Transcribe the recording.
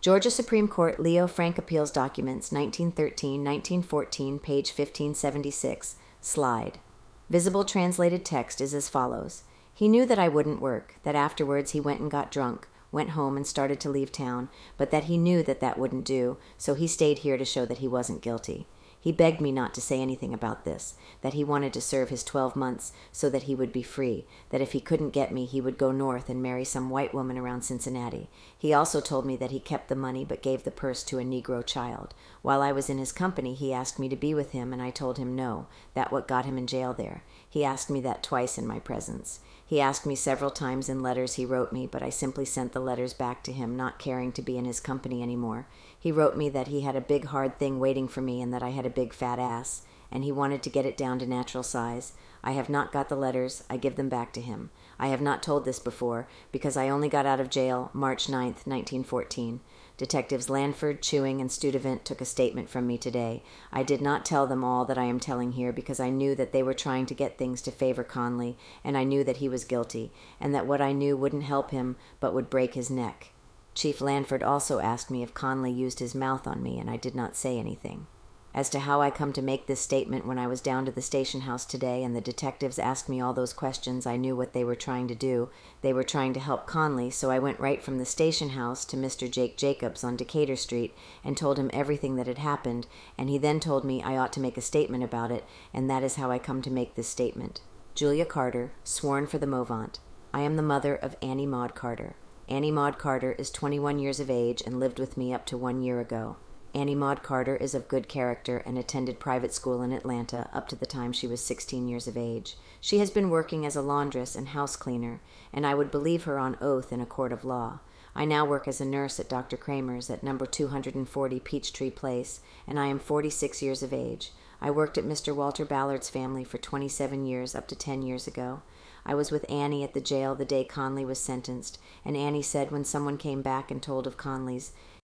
Georgia Supreme Court Leo Frank Appeals Documents, 1913-1914, page 1576, slide. Visible translated text is as follows. He knew that I wouldn't work, that afterwards he went and got drunk, went home and started to leave town, but that he knew that that wouldn't do, so he stayed here to show that he wasn't guilty. He begged me not to say anything about this, that he wanted to serve his 12 months so that he would be free, that if he couldn't get me, he would go north and marry some white woman around Cincinnati. He also told me that he kept the money but gave the purse to a Negro child. While I was in his company, he asked me to be with him, and I told him no, that what got him in jail there. He asked me that twice in my presence. He asked me several times in letters he wrote me, but I simply sent the letters back to him, not caring to be in his company anymore. He wrote me that he had a big hard thing waiting for me and that I had a big fat ass, and he wanted to get it down to natural size. I have not got the letters. I give them back to him. I have not told this before, because I only got out of jail March 9th, 1914. Detectives Lanford, Chewing, and Studevant took a statement from me today. I did not tell them all that I am telling here because I knew that they were trying to get things to favor Conley, and I knew that he was guilty, and that what I knew wouldn't help him but would break his neck. Chief Lanford also asked me if Conley used his mouth on me, and I did not say anything. As to how I come to make this statement, when I was down to the station house today and the detectives asked me all those questions, I knew what they were trying to do. They were trying to help Conley, so I went right from the station house to Mr. Jake Jacobs on Decatur Street and told him everything that had happened, and he then told me I ought to make a statement about it, and that is how I come to make this statement. Julia Carter, sworn for the Movant. I am the mother of Annie Maud Carter. Annie Maud Carter is 21 years of age and lived with me up to 1 year ago. Annie Maud Carter is of good character and attended private school in Atlanta up to the time she was 16 years of age. She has been working as a laundress and house cleaner, and I would believe her on oath in a court of law. I now work as a nurse at Dr. Kramer's at number 240 Peachtree Place, and I am 46 years of age. I worked at Mr. Walter Ballard's family for 27 years up to 10 years ago. I was with Annie at the jail the day Conley was sentenced, and Annie said when someone came back and told of Conley's,